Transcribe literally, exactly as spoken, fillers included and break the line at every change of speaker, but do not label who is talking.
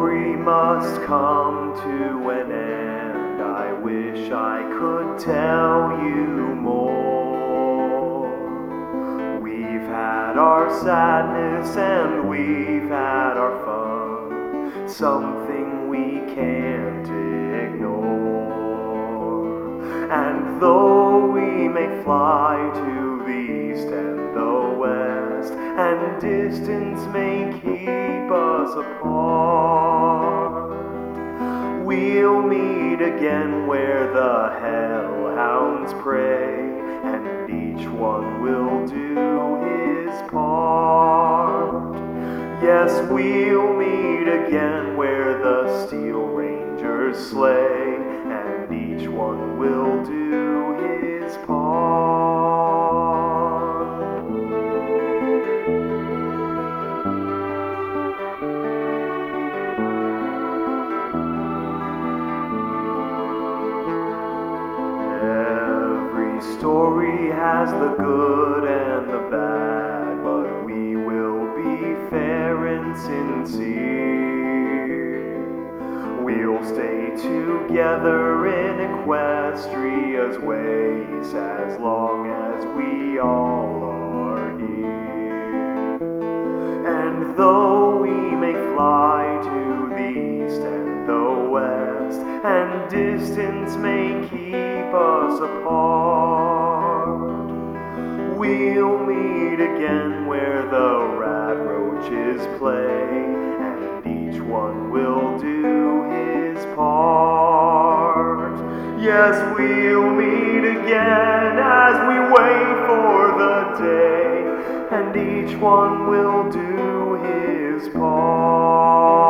story must come to an end. I wish I could tell you more. We've had our sadness and we've had our fun, something we can't ignore. And though we may fly to the east and the west, and distance may keep us apart, we'll meet again where the hellhounds prey, and each one will do his part. Yes, we'll meet again where the steel rangers slay, and each one will do his part. Every story has the good and the bad, but we will be fair and sincere. We'll stay together in Equestria's ways as long as we all are here. And though we may fly to the east and the west, and distance may keep us apart, we'll meet again where the radroaches play, and each one will do his part. Yes, we'll meet again as we wait for the day, and each one will do his part.